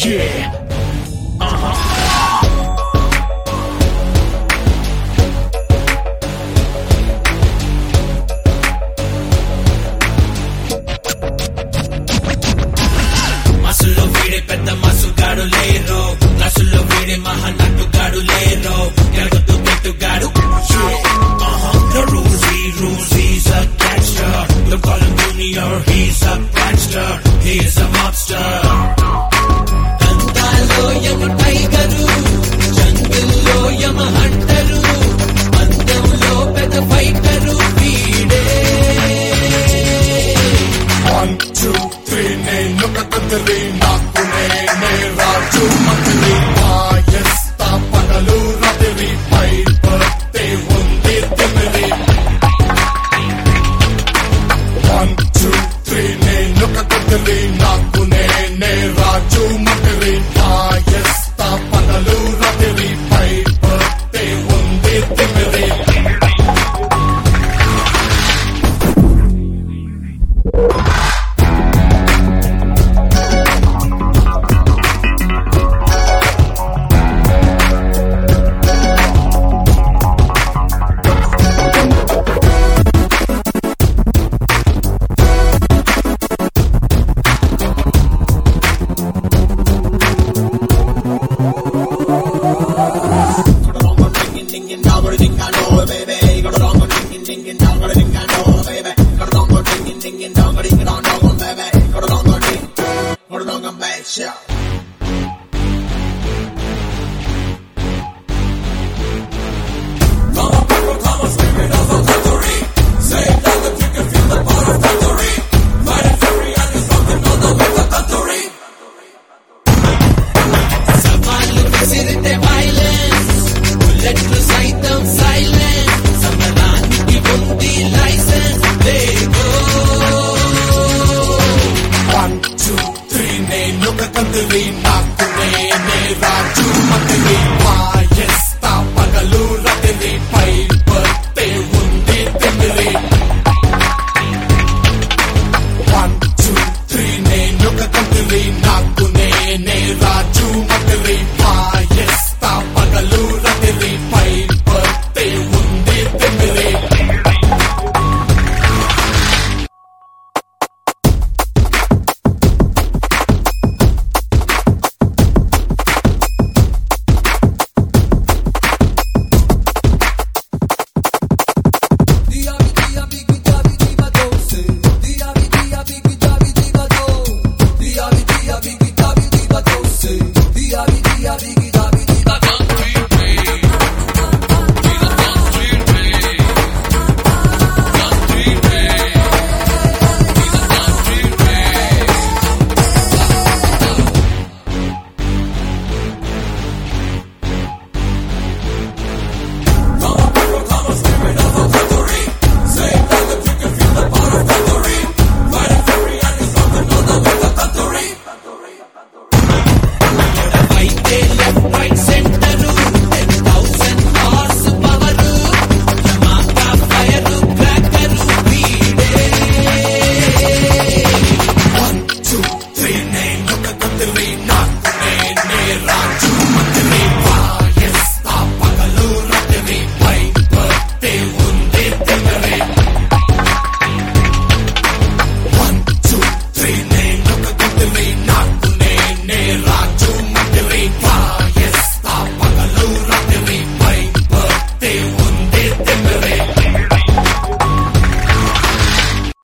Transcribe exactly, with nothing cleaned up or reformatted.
Yeah. Uh-huh. మసుల్లో వీడే పెద్ద మసుగాడు లేరో, క్లాసుల్లో వీడే మహానటుగాడు లేరో, గెలుగుతూ గెట్టుగాడు. The rules he rules, he's a gangster. You call him junior, he's a prankster. He is a mobster. Kandalo yama tigeru, jungle yama hunteru, pandamlo pedda fighteru veede. One, two, three, nenu katadri naaku nene raju mandri maayesta pagalu radri fight birthday undi timri. One, two, three, nenu katadri naaku nene raju mandri maayesta pagalu radri fight birthday undi timri. Baby, got a long one, ding ding ding, dong, got a ding, I know, baby, got a long one, ding ding ding, dong, got a ding, I know.